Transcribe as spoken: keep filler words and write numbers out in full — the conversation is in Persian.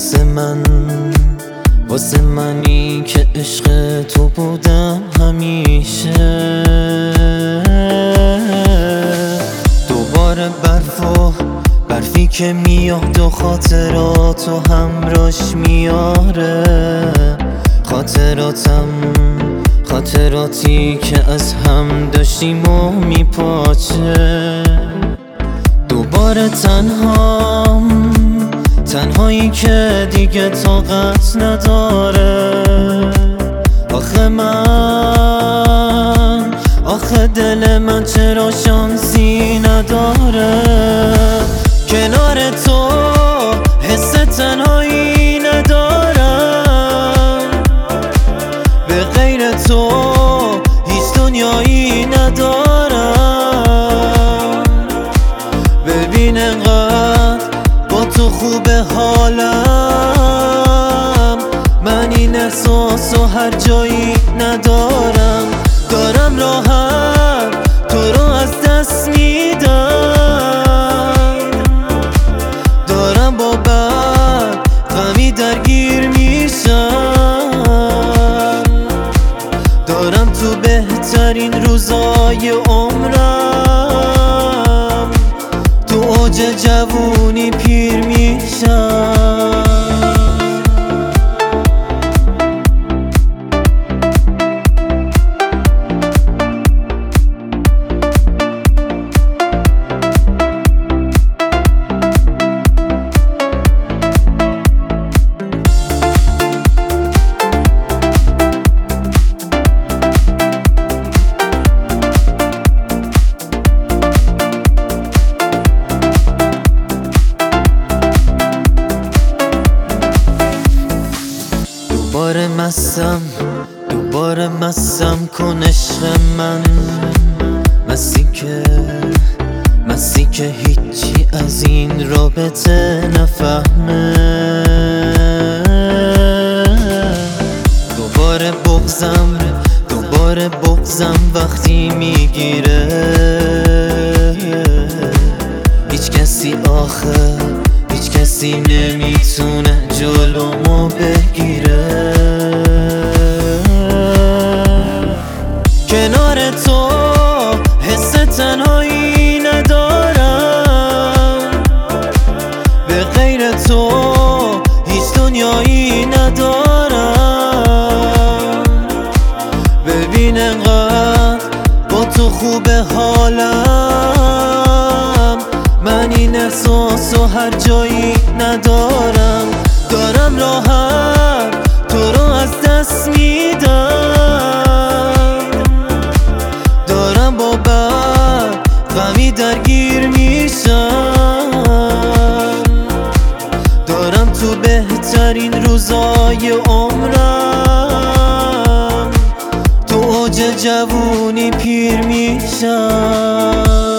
واسه من، واسه منی که عشق تو بودم همیشه. دوباره برف و برفی که میاد و خاطراتو همراش میاره. خاطراتم خاطراتی که از هم داشتیم و میپاچه. دوباره تنهام، تنهایی که دیگه طاقت نداره. آخه من، آخه دل من چرا شانسی نداره. کنار تو حس تنهایی ندارم، به غیر تو هیچ دنیایی ندارم. ببین انقدر با تو خوبه حالم، من این احساسو هر جایی ندارم. دارم راحت تو رو از دست میدم، دارم با بد غمی درگیر میشم. دارم تو بهترین روزای عمرم، تو اوج جوونی پیر میشم. دوباره مستم، دوباره مستم کن عشق من. مستی که مستی که هیچی از این رابطه نفهمه. دوباره بغضم، دوباره بغضم وقتی میگیره. هیچ کسی آخه، هیچ کسی نمیتونه جلومو بگیره. کنار تو حس تنهایی ندارم، به غیر تو هیچ دنیایی ندارم. ببین انقدر با تو خوبه حالم، من این احساسو هر جایی ندارم. دارم راحت تو رو از دست میدم، دارم با بد غمی درگیر میشم. دارم تو بهترین روزای عمرم، تو اوج جوونی پیر میشم.